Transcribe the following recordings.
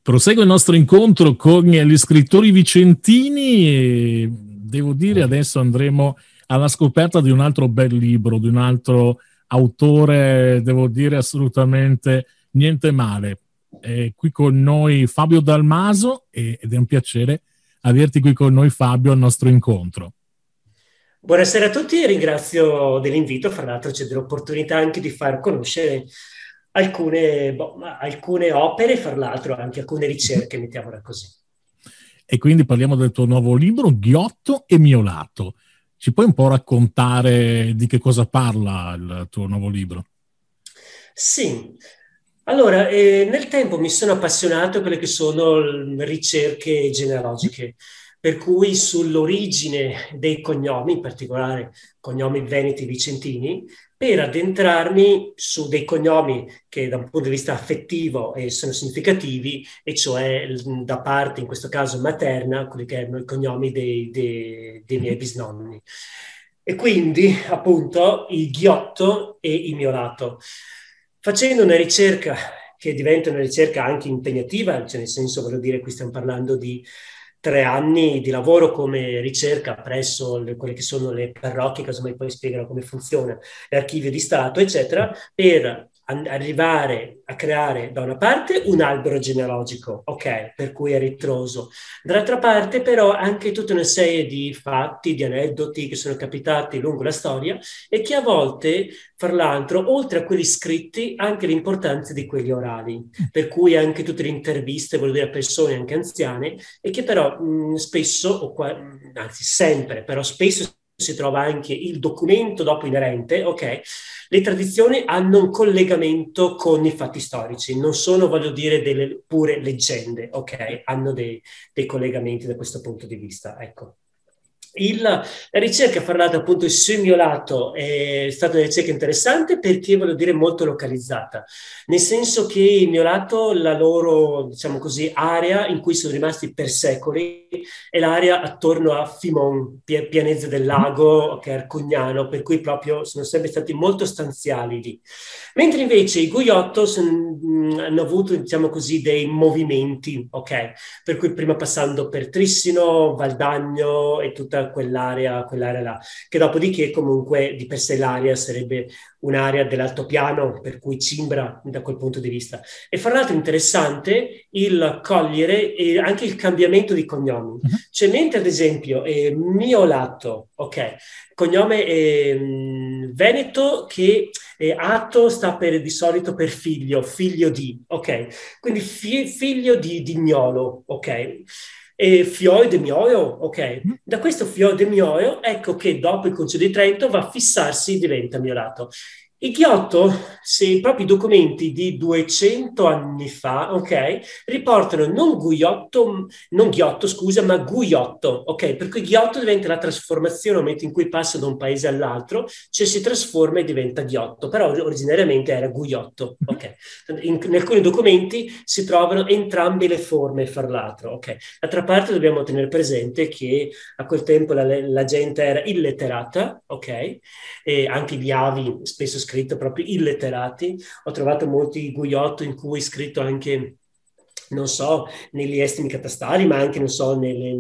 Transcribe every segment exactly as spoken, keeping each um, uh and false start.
Prosegue il nostro incontro con gli scrittori vicentini e devo dire adesso andremo alla scoperta di un altro bel libro, di un altro autore, devo dire assolutamente niente male. È qui con noi Fabio Dalmaso ed è un piacere averti qui con noi, Fabio, al nostro incontro. Buonasera a tutti e ringrazio dell'invito. Fra l'altro c'è dell'opportunità anche di far conoscere alcune, boh, alcune opere, fra l'altro anche alcune ricerche, mettiamola così. E quindi parliamo del tuo nuovo libro, Ghiotto e Miolato. Ci puoi un po' raccontare di che cosa parla il tuo nuovo libro? Sì, allora eh, nel tempo mi sono appassionato a quelle che sono ricerche genealogiche, per cui sull'origine dei cognomi, in particolare cognomi veneti vicentini, per addentrarmi su dei cognomi che da un punto di vista affettivo eh, sono significativi, e cioè da parte, in questo caso materna, quelli che erano i cognomi dei, dei, dei miei bisnonni. E quindi, appunto, il Ghiotto e il Miolato. Facendo una ricerca che diventa una ricerca anche impegnativa, cioè nel senso, voglio dire, qui stiamo parlando di tre anni di lavoro come ricerca presso le, quelle che sono le parrocchie, casomai poi spiegano come funziona, l'archivio di Stato, eccetera, per an- arrivare a creare da una parte un albero genealogico, ok, per cui è ritroso, dall'altra parte però anche tutta una serie di fatti, di aneddoti che sono capitati lungo la storia e che a volte, fra l'altro, oltre a quelli scritti, anche l'importanza di quelli orali, per cui anche tutte le interviste, voglio dire, a persone anche anziane, e che però mh, spesso, o qua, anzi sempre, però spesso si trova anche il documento dopo inerente, ok? Le tradizioni hanno un collegamento con i fatti storici, non sono, voglio dire, delle pure leggende, ok? Hanno dei, dei collegamenti da questo punto di vista, ecco. Il, la ricerca parlata appunto sul Miolato è stata una ricerca interessante perché, voglio dire, molto localizzata, nel senso che il Miolato, la loro, diciamo così, area in cui sono rimasti per secoli è l'area attorno a Fimon, Pianezza del Lago, che è Arcugnano, per cui proprio sono sempre stati molto stanziali lì. Mentre invece i Guiotto son, mh, hanno avuto, diciamo così, dei movimenti, ok? Per cui prima passando per Trissino, Valdagno e tutta quell'area, quell'area là, che dopodiché comunque di per sé l'area sarebbe un'area dell'altopiano, per cui cimbra da quel punto di vista. E fra l'altro interessante il cogliere e anche il cambiamento di cognomi. Uh-huh. Cioè, mentre ad esempio eh, Miolato, ok, cognome eh, Veneto che eh, Atto sta per, di solito per figlio, figlio di, ok, quindi fi- figlio di, di Miolo, ok. E Fioi de Mioio, ok. Da questo Fioi de Mioio, ecco che dopo il Concilio di Trento va a fissarsi e diventa Miolato. Il Ghiotto, se i propri documenti di duecento anni fa, ok, riportano non Guiotto, non Ghiotto, scusa, ma Guiotto, ok, per cui Ghiotto diventa la trasformazione nel momento in cui passa da un paese all'altro, cioè si trasforma e diventa Ghiotto, però originariamente era Guiotto, ok. In, in alcuni documenti si trovano entrambe le forme, fra l'altro, ok. D'altra parte dobbiamo tenere presente che a quel tempo la, la gente era illetterata, ok, e anche gli avi spesso scritto proprio illetterati. Ho trovato molti Guiotto in cui è scritto anche, non so, negli estimi catastali, ma anche, non so, nelle,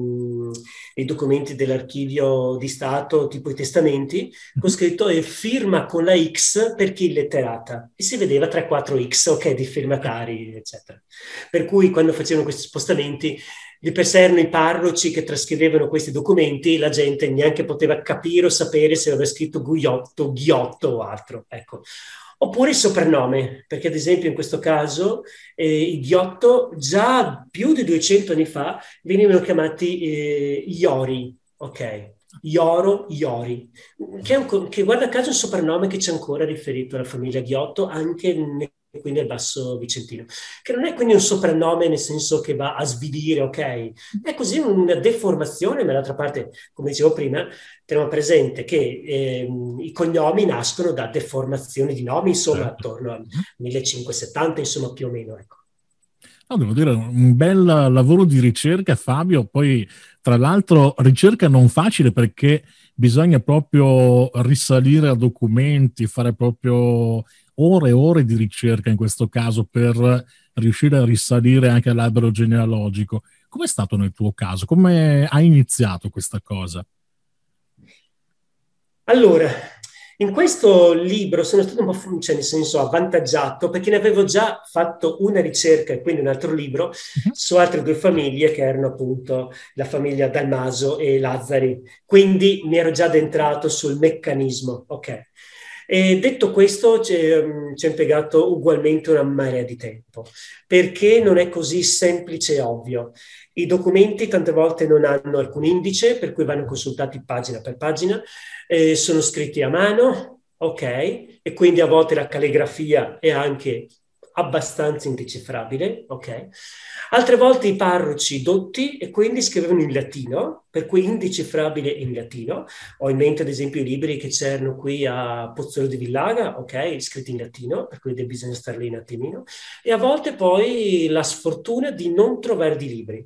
nei documenti dell'archivio di Stato, tipo i testamenti, con scritto e firma con la X perché illetterata. E si vedeva tre quattro X, ok, di firmatari, eccetera. Per cui quando facevano questi spostamenti, di per sé erano i parroci che trascrivevano questi documenti, la gente neanche poteva capire o sapere se aveva scritto Guiotto, Ghiotto o altro, ecco. Oppure il soprannome, perché ad esempio in questo caso eh, i Ghiotto già più di duecento anni fa venivano chiamati eh, Iori, ok? Ioro, Iori, che, è un, che guarda caso è un soprannome che c'è ancora riferito alla famiglia Ghiotto anche nel, qui nel Basso Vicentino, che non è quindi un soprannome nel senso che va a svilire, ok? È così una deformazione, ma d'altra parte, come dicevo prima, teniamo presente che ehm, i cognomi nascono da deformazioni di nomi, insomma, Certo. attorno al millecinquecentosettanta, insomma, più o meno, ecco. No, devo dire, un bel lavoro di ricerca, Fabio. Poi, tra l'altro, ricerca non facile perché bisogna proprio risalire a documenti, fare proprio ore e ore di ricerca in questo caso per riuscire a risalire anche all'albero genealogico. Com'è stato nel tuo caso? Come hai iniziato questa cosa? Allora, in questo libro sono stato un po', cioè nel senso, avvantaggiato perché ne avevo già fatto una ricerca e quindi un altro libro Mhm. su altre due famiglie che erano appunto la famiglia Dalmaso e Lazzari. Quindi mi ero già addentrato sul meccanismo, ok? E detto questo, ci ci ho impiegato ugualmente una marea di tempo, perché non è così semplice e ovvio. I documenti tante volte non hanno alcun indice, per cui vanno consultati pagina per pagina, eh, sono scritti a mano, ok, e quindi a volte la calligrafia è anche abbastanza indecifrabile, ok. Altre volte i parroci dotti e quindi scrivevano in latino, per cui indecifrabile in latino. Ho in mente ad esempio i libri che c'erano qui a Pozzolo di Villaga, ok, scritti in latino, per cui bisogna stare lì un attimino. E a volte poi la sfortuna di non trovare di libri.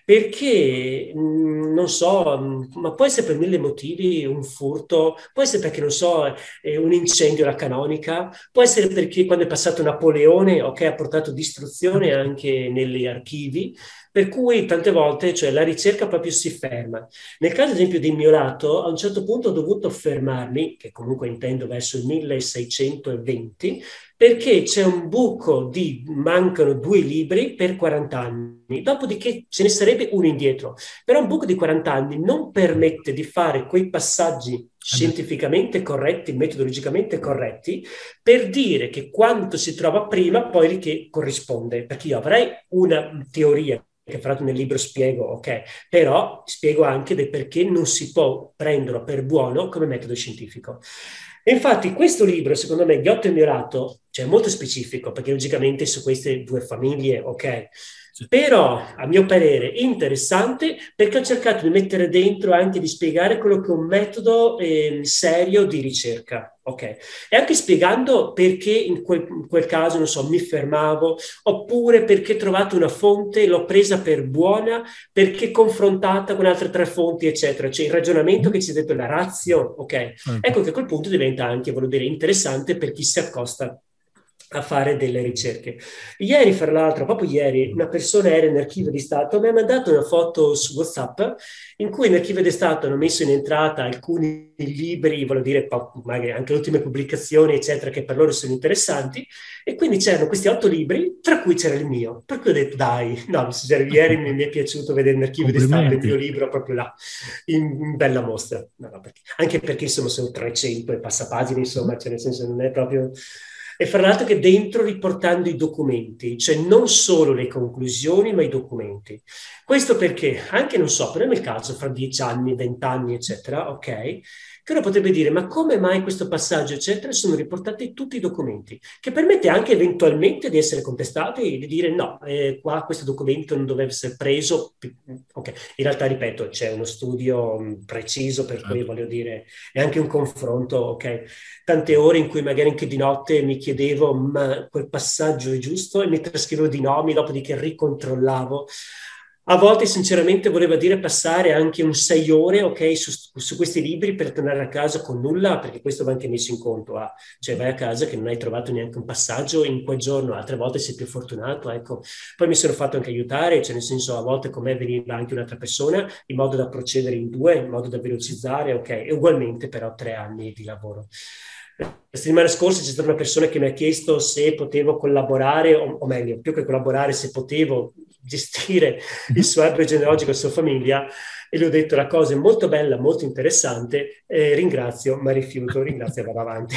Perché, mh, non so, mh, ma può essere per mille motivi un furto, può essere perché, non so, eh, un incendio alla canonica, può essere perché quando è passato Napoleone, ok, ha portato distruzione anche negli archivi, per cui tante volte, cioè, la ricerca proprio si ferma. Nel caso, ad esempio, di mio lato, a un certo punto ho dovuto fermarmi, che comunque intendo verso il milleseicentoventi, perché c'è un buco di mancano due libri per quaranta anni, dopodiché ce ne sarebbe uno indietro. Però un buco di quaranta anni non permette di fare quei passaggi Eh beh, scientificamente corretti, metodologicamente corretti, per dire che quanto si trova prima poi che corrisponde. Perché io avrei una teoria che fra l'altro nel libro spiego, ok, però spiego anche del perché non si può prenderlo per buono come metodo scientifico. E infatti questo libro, secondo me, Ghiotto e Miorato, cioè è molto specifico, perché logicamente su queste due famiglie, ok, sì. però a mio parere interessante perché ho cercato di mettere dentro anche di spiegare quello che è un metodo eh, serio di ricerca, ok? E anche spiegando perché in quel, in quel caso, non so, mi fermavo, oppure perché ho trovato una fonte, l'ho presa per buona, perché confrontata con altre tre fonti, eccetera. Cioè il ragionamento Mhm. che ci ha detto la ratio, ok? Certo. Ecco che a quel punto diventa anche, voglio dire, interessante per chi si accosta a fare delle ricerche. Ieri, fra l'altro, proprio ieri, una persona era in archivio di Stato, mi ha mandato una foto su WhatsApp in cui in archivio di Stato hanno messo in entrata alcuni libri, voglio dire, magari anche le ultime pubblicazioni, eccetera, che per loro sono interessanti, e quindi c'erano questi otto libri, tra cui c'era il mio. Per cui ho detto, dai, no, ieri mi, mi è piaciuto vedere in archivio di Stato il Complimenti. mio libro proprio là, in, in bella mostra. No, no, perché, anche perché insomma sono trecento e passapagine, Mhm. insomma, cioè nel senso non è proprio... E fra l'altro che dentro riportando i documenti, cioè non solo le conclusioni, ma i documenti. Questo perché, anche non so, però nel caso fra dieci anni, venti anni, eccetera, ok, che uno potrebbe dire, ma come mai questo passaggio, eccetera, sono riportati tutti i documenti, che permette anche eventualmente di essere contestati e di dire no, eh, qua questo documento non doveva essere preso. Ok, in realtà, ripeto, c'è uno studio mh, preciso, per cui Certo. voglio dire, è anche un confronto, ok? Tante ore in cui magari anche di notte mi chiedevo, ma quel passaggio è giusto? E mi trascrivevo di nomi, dopodiché ricontrollavo. A volte, sinceramente, voleva dire passare anche un sei ore, ok, su, su questi libri per tornare a casa con nulla, perché questo va anche messo in conto. Ah. Cioè, vai a casa che non hai trovato neanche un passaggio in quel giorno, altre volte sei più fortunato, ecco. Poi mi sono fatto anche aiutare, cioè nel senso a volte con me veniva anche un'altra persona, in modo da procedere in due, in modo da velocizzare, ok, e ugualmente però tre anni di lavoro. La settimana scorsa c'è stata una persona che mi ha chiesto se potevo collaborare, o, o meglio, più che collaborare, se potevo gestire il Mhm. suo albero genealogico e la sua famiglia, e gli ho detto la cosa è molto bella, molto interessante, eh, ringrazio, ma rifiuto, ringrazio e vado avanti.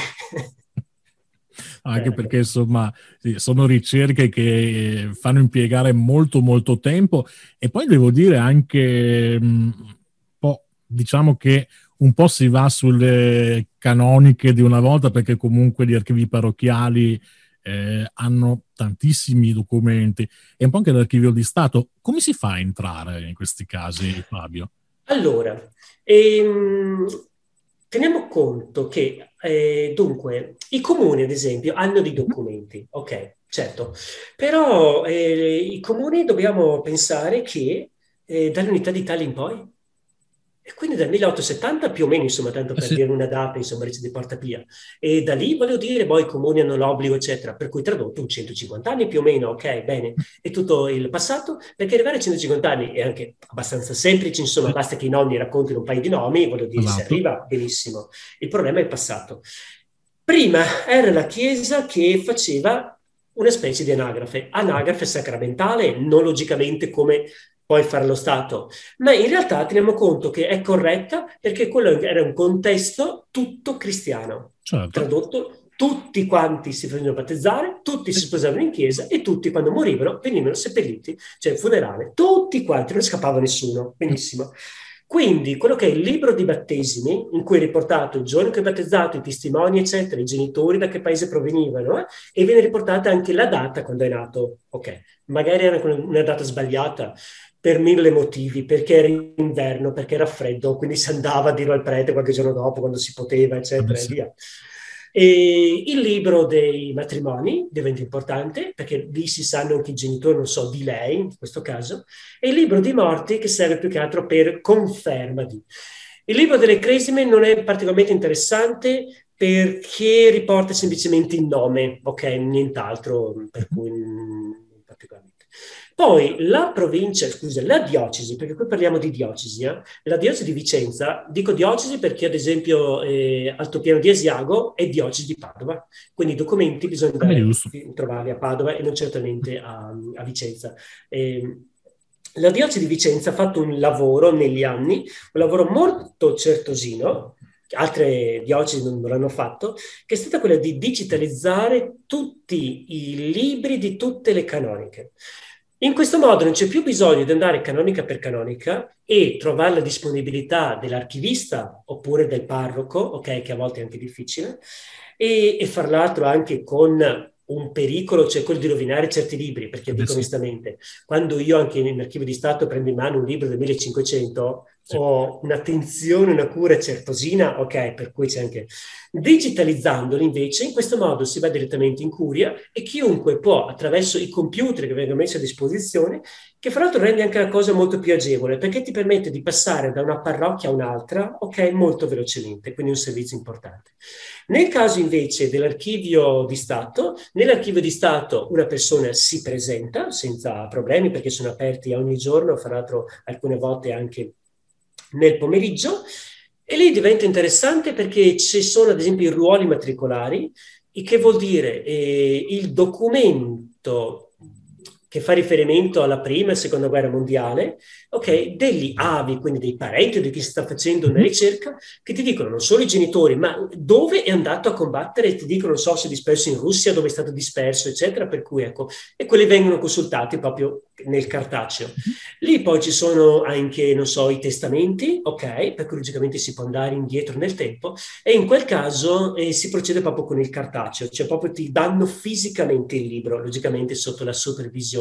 Anche Ecco. perché insomma sì, sono ricerche che fanno impiegare molto molto tempo e poi devo dire anche mh, un po', diciamo che un po' si va sulle canoniche di una volta perché comunque gli archivi parrocchiali eh, hanno tantissimi documenti e un po' anche l'archivio di Stato. Come si fa a entrare in questi casi, Fabio? Allora, ehm, teniamo conto che, eh, dunque, i comuni, ad esempio, hanno dei Mhm. documenti, ok, certo, però eh, i comuni dobbiamo pensare che eh, dall'unità d'Italia in poi. E quindi dal milleottocentosettanta più o meno, insomma, tanto Eh per sì. dire una data, insomma, Regis di Porta Pia. E da lì, voglio dire, poi i comuni hanno l'obbligo, eccetera, per cui tradotto un centocinquanta anni più o meno, ok, bene, è tutto il passato, perché arrivare a centocinquanta anni è anche abbastanza semplice, insomma, Sì, basta che i nonni raccontino un paio di nomi, voglio dire, si esatto. arriva benissimo. Il problema è il passato. Prima era la Chiesa che faceva una specie di anagrafe, anagrafe sacramentale, non logicamente come puoi fare lo Stato, ma in realtà teniamo conto che è corretta perché quello era un contesto tutto cristiano. Certo. Tradotto, tutti quanti si facevano battezzare, tutti Sì. si sposavano in chiesa e tutti quando morivano venivano seppelliti, cioè il funerale, tutti quanti, non scappava nessuno, benissimo. Quindi quello che è il libro di battesimi, in cui è riportato il giorno che è battezzato, i testimoni, eccetera, i genitori da che paese provenivano, eh, e viene riportata anche la data quando è nato. Ok, magari era una data sbagliata, per mille motivi, perché era inverno, perché era freddo, quindi si andava a dirlo al prete qualche giorno dopo, quando si poteva, Vabbè, eccetera, e sì. via. E il libro dei matrimoni diventa importante, perché lì si sanno anche i genitori, non so, di lei, in questo caso, e il libro di morti che serve più che altro per conferma di. Il libro delle cresime non è particolarmente interessante perché riporta semplicemente il nome, ok, nient'altro, per Mhm. cui mm, particolarmente. Poi la provincia, scusa, la diocesi, perché qui parliamo di diocesi, eh? La diocesi di Vicenza, dico diocesi perché ad esempio eh, Altopiano di Asiago è diocesi di Padova, quindi i documenti bisogna Ah, andare giusto. a trovarli a Padova e non certamente a, a Vicenza. Eh, la diocesi di Vicenza ha fatto un lavoro negli anni, un lavoro molto certosino, altre diocesi non l'hanno fatto, che è stata quella di digitalizzare tutti i libri di tutte le canoniche. In questo modo non c'è più bisogno di andare canonica per canonica e trovare la disponibilità dell'archivista oppure del parroco, ok, che a volte è anche difficile, e, e fra l'altro anche con un pericolo, cioè quello di rovinare certi libri, perché Vabbè, dico sì. onestamente, quando io anche in archivio di Stato prendo in mano un libro del millecinquecento, Sì. ho un'attenzione, una cura certosina, ok, per cui c'è anche. Digitalizzandoli invece, in questo modo si va direttamente in curia e chiunque può, attraverso i computer che vengono messi a disposizione, che fra l'altro rende anche la cosa molto più agevole, perché ti permette di passare da una parrocchia a un'altra, ok, molto velocemente, quindi un servizio importante. Nel caso invece dell'archivio di Stato, nell'archivio di Stato una persona si presenta senza problemi perché sono aperti ogni giorno, fra l'altro alcune volte anche nel pomeriggio, e lì diventa interessante perché ci sono ad esempio i ruoli matricolari, il che vuol dire eh, il documento che fa riferimento alla prima e seconda guerra mondiale, ok, degli avi, quindi dei parenti di chi sta facendo una Mhm. ricerca, che ti dicono non solo i genitori, ma dove è andato a combattere, e ti dicono, non so, se è disperso in Russia, dove è stato disperso, eccetera, per cui ecco, e quelli vengono consultati proprio nel cartaceo. Mhm. Lì poi ci sono anche, non so, i testamenti, ok, per cui logicamente si può andare indietro nel tempo, e in quel caso eh, si procede proprio con il cartaceo, cioè proprio ti danno fisicamente il libro, logicamente sotto la supervisione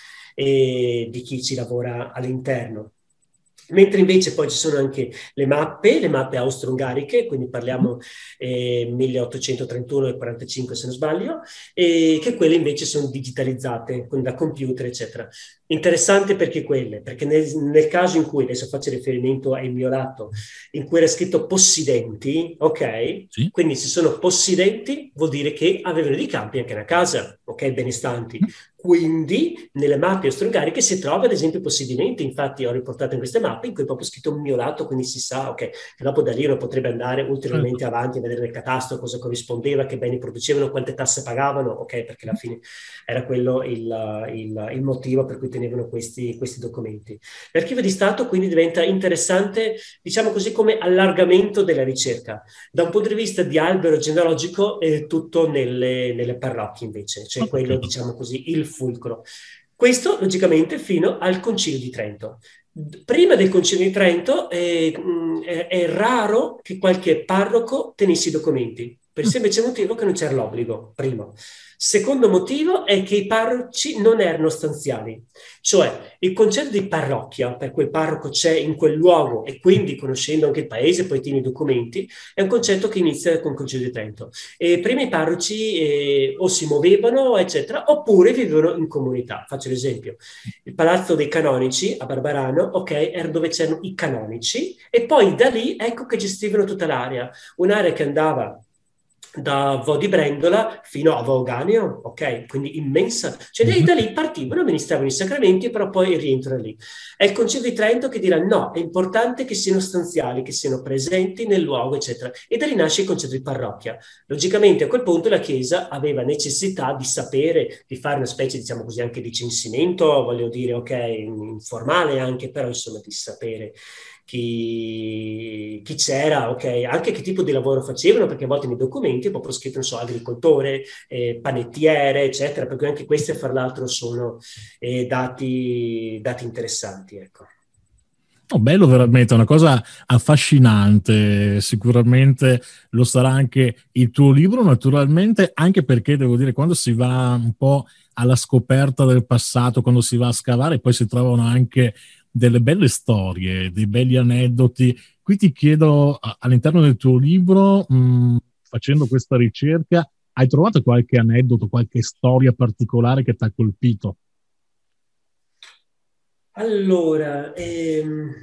eh, di chi ci lavora all'interno. Mentre invece poi ci sono anche le mappe, le mappe austro-ungariche, quindi Mhm. parliamo eh, milleottocentotrentuno e quarantacinque se non sbaglio, e che quelle invece sono digitalizzate con, da computer, eccetera. Interessante perché quelle, perché nel, nel caso in cui, adesso faccio riferimento al mio lato, in cui era scritto possidenti, ok? Sì. Quindi se sono possidenti vuol dire che avevano dei campi anche una casa, ok? Benestanti. Mhm. Quindi nelle mappe austro-ungariche si trova ad esempio possedimenti, infatti ho riportato in queste mappe in cui è proprio scritto miolato, quindi si sa, ok, che dopo da lì uno potrebbe andare Certo. ulteriormente avanti a vedere nel catasto cosa corrispondeva, che beni producevano, quante tasse pagavano, ok, perché alla Mhm. fine era quello il, il, il motivo per cui tenevano questi, questi documenti. L'archivio di Stato quindi diventa interessante, diciamo così, come allargamento della ricerca. Da un punto di vista di albero genealogico è tutto nelle, nelle parrocchie invece, Ho cioè quello, capito. diciamo così, il fulcro. Questo logicamente fino al Concilio di Trento. Prima del Concilio di Trento eh, mh, è, è raro che qualche parroco tenesse i documenti. per il semplice motivo che non c'era l'obbligo, primo. Secondo motivo è che i parroci non erano stanziali, cioè il concetto di parrocchia, per cui il parroco c'è in quel luogo e quindi conoscendo anche il paese, poi tiene i documenti, è un concetto che inizia con il Concilio di Trento. E prima i parroci eh, o si muovevano, eccetera, oppure vivevano in comunità. Faccio l'esempio, il Palazzo dei Canonici a Barbarano, ok, era dove c'erano i canonici e poi da lì ecco che gestivano tutta l'area, un'area che andava da Vo di Brendola fino a Voganeo, ok? Quindi immensa. Cioè Mm-hmm. da lì partivano, amministravano i sacramenti, però poi rientrano lì. È il Concilio di Trento che dirà no, è importante che siano stanziali, che siano presenti nel luogo, eccetera. E da lì nasce il concetto di parrocchia. Logicamente a quel punto la Chiesa aveva necessità di sapere, di fare una specie, diciamo così, anche di censimento, voglio dire, ok, informale anche, però insomma di sapere Chi, chi c'era, ok, anche che tipo di lavoro facevano, perché a volte nei documenti è proprio scritto, non so, agricoltore, eh, panettiere, eccetera, perché anche questi, fra l'altro, sono eh, dati, dati interessanti, ecco. Oh, bello veramente, una cosa affascinante, sicuramente lo sarà anche il tuo libro, naturalmente, anche perché devo dire, quando si va un po' alla scoperta del passato, quando si va a scavare, poi si trovano anche delle belle storie, dei belli aneddoti. Qui ti chiedo, all'interno del tuo libro, mh, facendo questa ricerca, hai trovato qualche aneddoto, qualche storia particolare che ti ha colpito? Allora, ehm,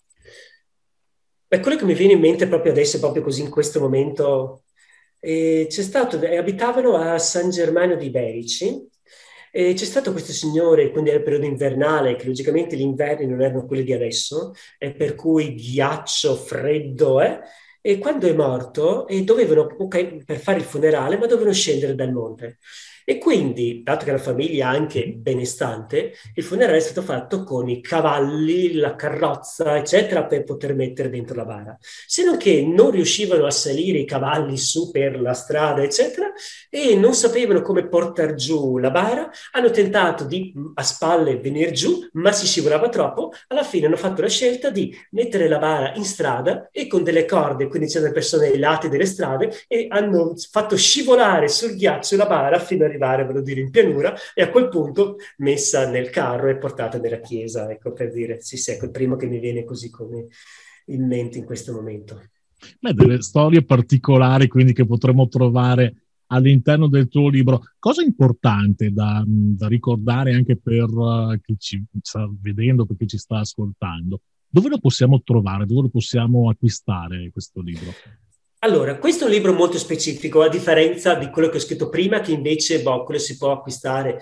beh, quello che mi viene in mente proprio adesso, proprio così in questo momento, eh, c'è stato, eh, abitavano a San Germano di Berici, e c'è stato questo signore, quindi era il periodo invernale, che logicamente gli inverni non erano quelli di adesso, e per cui ghiaccio, freddo, eh? E quando è morto, e dovevano, ok, per fare il funerale, ma dovevano scendere dal monte. E quindi, dato che era una famiglia anche benestante, il funerale è stato fatto con i cavalli, la carrozza, eccetera, per poter mettere dentro la bara. Se non che non riuscivano a salire i cavalli su per la strada, eccetera, e non sapevano come portare giù la bara, hanno tentato di a spalle venire giù, ma si scivolava troppo, alla fine hanno fatto la scelta di mettere la bara in strada e con delle corde, quindi c'erano le persone ai lati delle strade, e hanno fatto scivolare sul ghiaccio la bara fino ad arrivare, voglio dire, in pianura, e a quel punto messa nel carro e portata nella chiesa, ecco, per dire, sì, sì, ecco, il primo che mi viene così come in mente in questo momento. Beh, delle storie particolari, quindi, che potremmo trovare all'interno del tuo libro. Cosa importante da, da ricordare anche per uh, chi ci sta vedendo, per chi ci sta ascoltando? Dove lo possiamo trovare? Dove lo possiamo acquistare questo libro? Allora, questo è un libro molto specifico, a differenza di quello che ho scritto prima, che invece, boh, quello si può acquistare,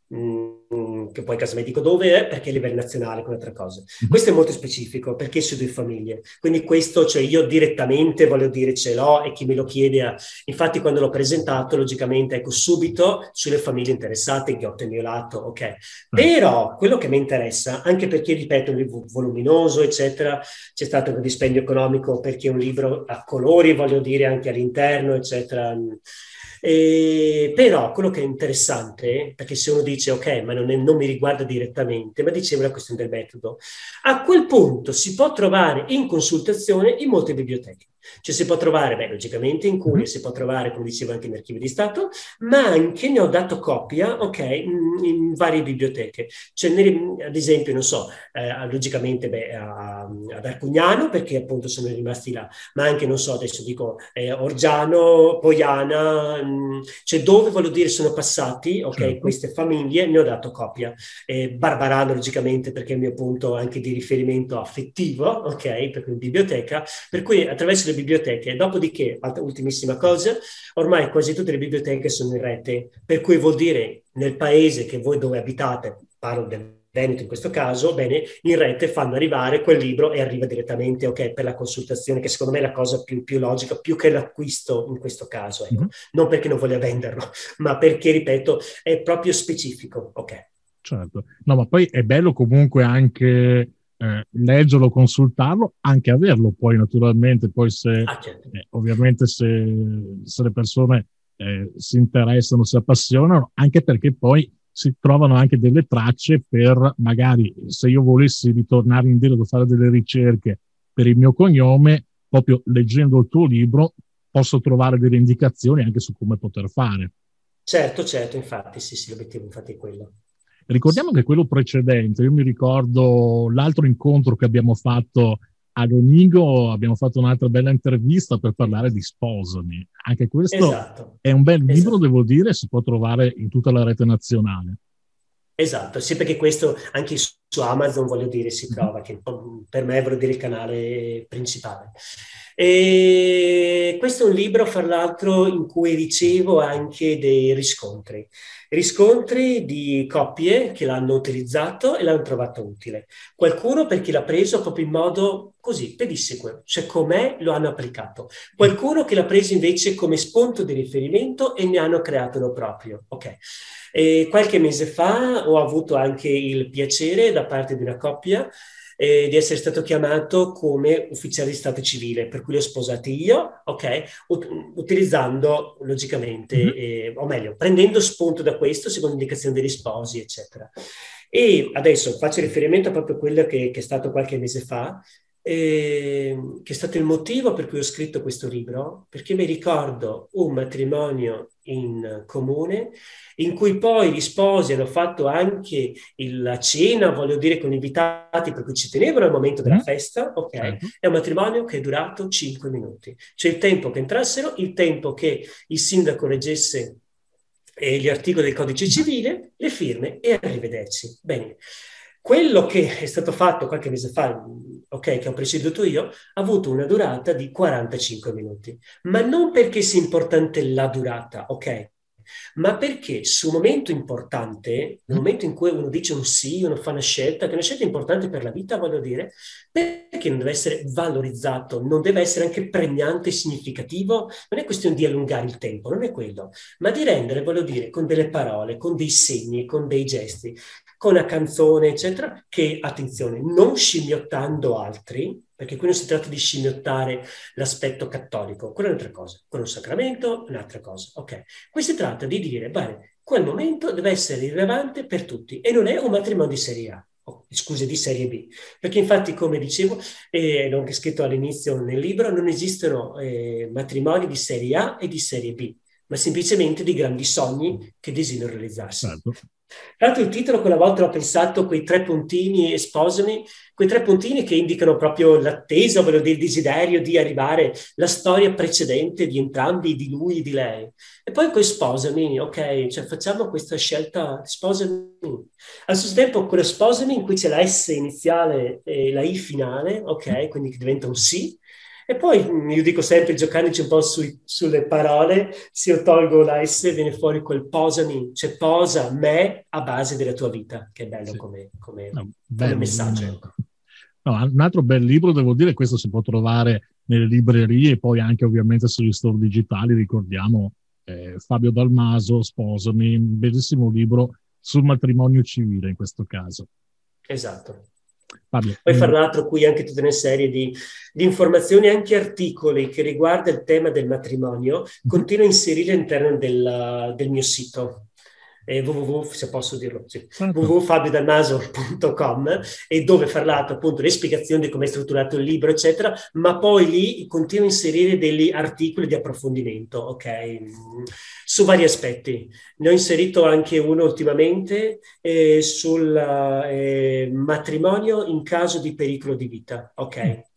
mh, che poi casomai dico dove è, perché è a livello nazionale, con altre cose. Mm-hmm. Questo è molto specifico, perché è su due famiglie. Quindi questo, cioè io direttamente, voglio dire, ce l'ho, e chi me lo chiede, ha... infatti quando l'ho presentato, logicamente, ecco, subito sulle famiglie interessate, che ho il mio lato, ok. Mm. Però quello che mi interessa, anche perché, ripeto, è un libro voluminoso, eccetera, c'è stato un dispendio economico perché è un libro a colori, voglio dire, anche all'interno, eccetera. E, però quello che è interessante, perché se uno dice ok, ma non, è, non mi riguarda direttamente, ma diceva la questione del metodo, a quel punto si può trovare in consultazione in molte biblioteche. Cioè si può trovare, beh, logicamente in Curia, si può trovare, come dicevo, anche in Archivio di Stato, ma anche ne ho dato copia, ok, in, in varie biblioteche. Cioè, nelle, ad esempio, non so, eh, logicamente beh, a, ad Arcugnano, perché appunto sono rimasti là, ma anche, non so, adesso dico eh, Orgiano, Poiana, mh, cioè dove, voglio dire, sono passati, ok, certo, queste famiglie, ne ho dato copia. Eh, Barbarano, logicamente, perché è il mio punto anche di riferimento affettivo, ok, per cui in biblioteca, per cui attraverso le biblioteche. Dopodiché, ultimissima cosa, ormai quasi tutte le biblioteche sono in rete, per cui vuol dire nel paese che voi dove abitate, parlo del Veneto in questo caso, bene, in rete fanno arrivare quel libro e arriva direttamente, ok, per la consultazione, che secondo me è la cosa più, più logica, più che l'acquisto in questo caso, ecco. Mm-hmm. Non perché non voglia venderlo, ma perché, ripeto, è proprio specifico, ok. Certo, no, ma poi è bello comunque anche Eh, leggerlo, consultarlo, anche averlo poi naturalmente, poi se ah, certo. eh, ovviamente se, se le persone eh, si interessano, si appassionano, anche perché poi si trovano anche delle tracce per magari, se io volessi ritornare indietro a fare delle ricerche per il mio cognome, proprio leggendo il tuo libro posso trovare delle indicazioni anche su come poter fare. Certo, certo, infatti, sì, sì, l'obiettivo infatti è quello. Ricordiamo che quello precedente, io mi ricordo l'altro incontro che abbiamo fatto ad Onigo, abbiamo fatto un'altra bella intervista per parlare di Sposami. Anche questo Esatto, è un bel libro, esatto. devo dire, si può trovare in tutta la rete nazionale. Esatto, sì, perché questo anche su su Amazon, voglio dire, si Mhm. trova, che per me voglio dire il canale principale. E questo è un libro, fra l'altro, in cui ricevo anche dei riscontri. Riscontri di coppie che l'hanno utilizzato e l'hanno trovato utile. Qualcuno perché l'ha preso proprio in modo così, pedissequo, cioè com'è lo hanno applicato. Qualcuno che l'ha preso invece come spunto di riferimento e ne hanno creato uno proprio. Ok. E qualche mese fa ho avuto anche il piacere da parte di una coppia eh, di essere stato chiamato come ufficiale di stato civile, per cui li ho sposati io, ok, ut- utilizzando logicamente, Mhm. eh, o meglio, prendendo spunto da questo secondo indicazione degli sposi, eccetera. E adesso faccio riferimento proprio a quello che, che è stato qualche mese fa, eh, che è stato il motivo per cui ho scritto questo libro, perché mi ricordo un matrimonio in comune in cui poi gli sposi hanno fatto anche il- la cena, voglio dire, con invitati, per cui ci tenevano al momento della Mhm. festa, ok? Certo. È un matrimonio che è durato cinque minuti. Cioè il tempo che entrassero, il tempo che il sindaco leggesse eh, gli articoli del codice Mhm. civile, le firme e arrivederci. Bene. Quello che è stato fatto qualche mese fa, ok, che ho preceduto io, ha avuto una durata di quarantacinque minuti, ma non perché sia importante la durata, ok? Ma perché su un momento importante, nel momento in cui uno dice un sì, uno fa una scelta, che è una scelta importante per la vita, voglio dire, perché non deve essere valorizzato, non deve essere anche pregnante e significativo? Non è questione di allungare il tempo, non è quello, ma di rendere, voglio dire, con delle parole, con dei segni, con dei gesti, con una canzone, eccetera, che, attenzione, non scimmiottando altri, perché qui non si tratta di scimmiottare l'aspetto cattolico, quello è un'altra cosa, quello è un sacramento, è un'altra cosa, ok? Qui si tratta di dire, bene, quel momento deve essere rilevante per tutti e non è un matrimonio di serie A, oh, scusi, di serie B, perché infatti, come dicevo, e eh, l'ho anche scritto all'inizio nel libro, non esistono eh, matrimoni di serie A e di serie B, ma semplicemente di grandi sogni che desiderano realizzarsi. Certo. Tra l'altro il titolo quella volta ho pensato quei tre puntini e sposami, quei tre puntini che indicano proprio l'attesa, ovvero del desiderio di arrivare, la storia precedente di entrambi, di lui e di lei. E poi con sposami, ok, cioè facciamo questa scelta, sposami. Allo stesso tempo quello sposami in cui c'è la S iniziale e la I finale, ok, quindi che diventa un sì. E poi io dico sempre, giocandoci un po' sui, sulle parole, se io tolgo la S viene fuori quel posami, cioè posa me a base della tua vita, che è bello Sì. come, come, No, come bello, messaggio. veramente. Ecco. No, un altro bel libro, devo dire, questo si può trovare nelle librerie e poi anche ovviamente sugli store digitali, ricordiamo eh, Fabio Dalmaso, Sposami, un bellissimo libro sul matrimonio civile in questo caso. Esatto. Fabio, Poi fra mm, l'altro qui anche tutta una serie di, di informazioni, anche articoli che riguarda il tema del matrimonio, mhm, continuo a inserire all'interno del, del mio sito. Eh, www, se posso dirlo, sì, certo. w w w punto fabio dalmaso punto com e dove fra l'altro appunto le spiegazioni di come è strutturato il libro eccetera, ma poi lì continuo a inserire degli articoli di approfondimento, ok, su vari aspetti. Ne ho inserito anche uno ultimamente eh, sul eh, matrimonio in caso di pericolo di vita, Mm. ok?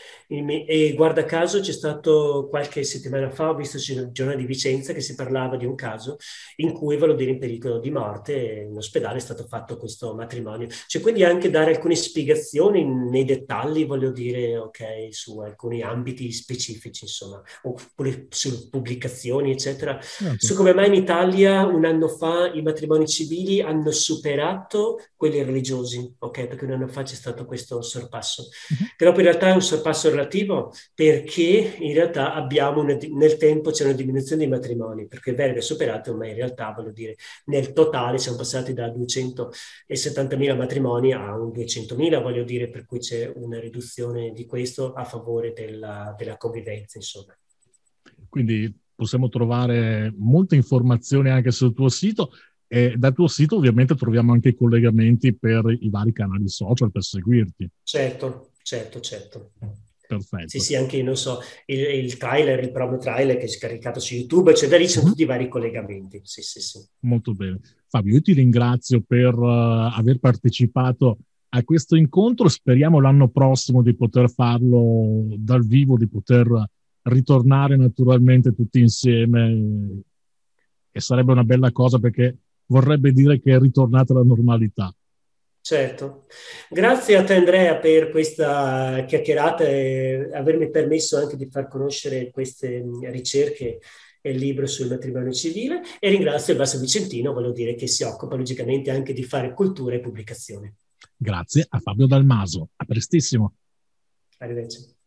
E guarda caso c'è stato qualche settimana fa, ho visto sul giornale di Vicenza che si parlava di un caso in cui, voglio dire, in pericolo di morte, in ospedale è stato fatto questo matrimonio. Cioè, quindi anche dare alcune spiegazioni nei dettagli, voglio dire, ok, su alcuni ambiti specifici, insomma, oppure su pubblicazioni, eccetera, Certo. su come mai in Italia un anno fa i matrimoni civili hanno superato quelli religiosi, ok? Perché un anno fa c'è stato questo sorpasso. Mhm. Che dopo in realtà è un sorpasso relativo perché in realtà abbiamo una, nel tempo c'è una diminuzione dei matrimoni, perché è vero che è superato, ma in realtà voglio dire nel totale siamo passati da duecentosettantamila matrimoni a un duecentomila, voglio dire, per cui c'è una riduzione di questo a favore della, della convivenza, insomma. Quindi possiamo trovare molte informazioni anche sul tuo sito e dal tuo sito ovviamente troviamo anche i collegamenti per i vari canali social per seguirti. Certo, certo, certo. Sì, Perfetto. sì, anche, non so, il, il trailer, il promo trailer che è scaricato su YouTube, cioè da lì sono Mhm. tutti i vari collegamenti. Sì, sì, sì. Molto bene. Fabio, io ti ringrazio per uh, aver partecipato a questo incontro. Speriamo l'anno prossimo di poter farlo dal vivo, di poter ritornare naturalmente tutti insieme, che sarebbe una bella cosa perché vorrebbe dire che è ritornata la normalità. Certo. Grazie a te Andrea per questa chiacchierata e avermi permesso anche di far conoscere queste mh, ricerche e il libro sul matrimonio civile e ringrazio il Basso Vicentino, voglio dire, che si occupa logicamente anche di fare cultura e pubblicazione. Grazie a Fabio Dalmaso. A prestissimo. Arrivederci.